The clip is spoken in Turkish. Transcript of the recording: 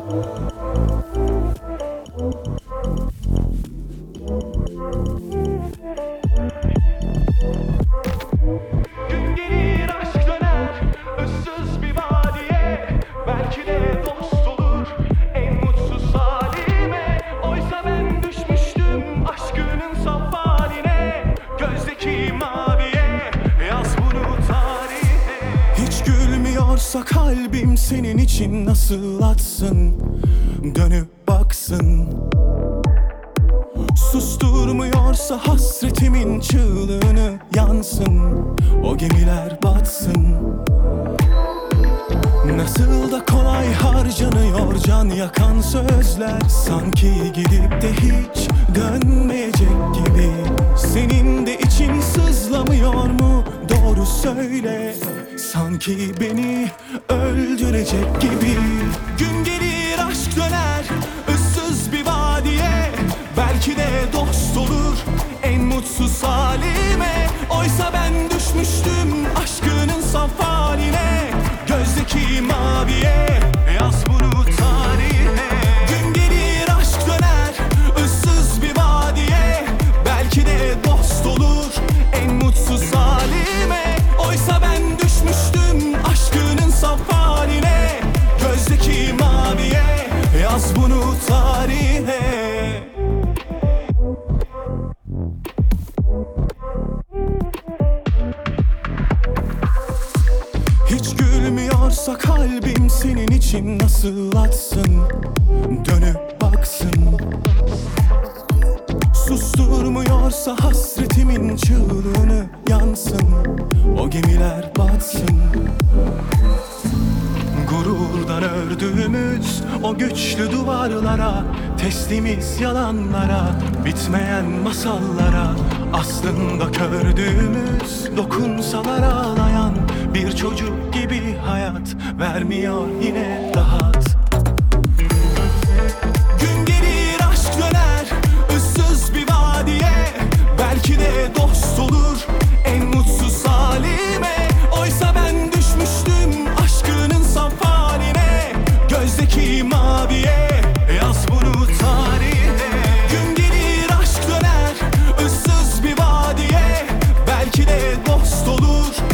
Gün gelir aşk döner ıssız bir vadiye. Belki de dost olur en mutsuz halime. Oysa ben düşmüştüm aşkının saf haline. Gözdeki maviye yaz bunu tarihe. Hiç gülmüyorsa kalbim senin için nasıl atsın, dönüp baksın. Susturmuyorsa hasretimin çığlığını yansın, o gemiler batsın. Nasıl da kolay harcanıyor can yakan sözler, sanki gidip de hiç dönmeyecek gibi. Senin de için sızlamıyor mu? Doğru söyle, sanki beni öldürecek gibi. Gün gelir aşk döner ıssız bir vadiye. Belki de dost olur en mutsuz halime. Oysa ben düşmüştüm aşkının saf haline. Gözdeki maviye yaz bunu tarihe. Gün gelir aşk döner ıssız bir vadiye. Belki de dost olur en mutsuz halime. Oysa ben düşmüştüm aşkının saf haline. Gözdeki maviye yaz bunu tarihe. Hiç gülmüyorsa kalbim senin için nasıl atsın, dönüp baksın. Susturmuyorsa hasretimin çığlığını yansın, o gemiler batsın. Gururdan ördüğümüz o güçlü duvarlara, teslimiz yalanlara, bitmeyen masallara. Aslında kördüğümüz dokunsalar ağlayan bir çocuk gibi hayat vermiyor yine rahat. Gün gelir aşk döner ıssız bir vadiye. Belki de dost olur en mutsuz halime. Oysa ben düşmüştüm aşkının saf haline. Gözdeki maviye yaz bunu tarihe. Gün gelir aşk döner ıssız bir vadiye. Belki de dost olur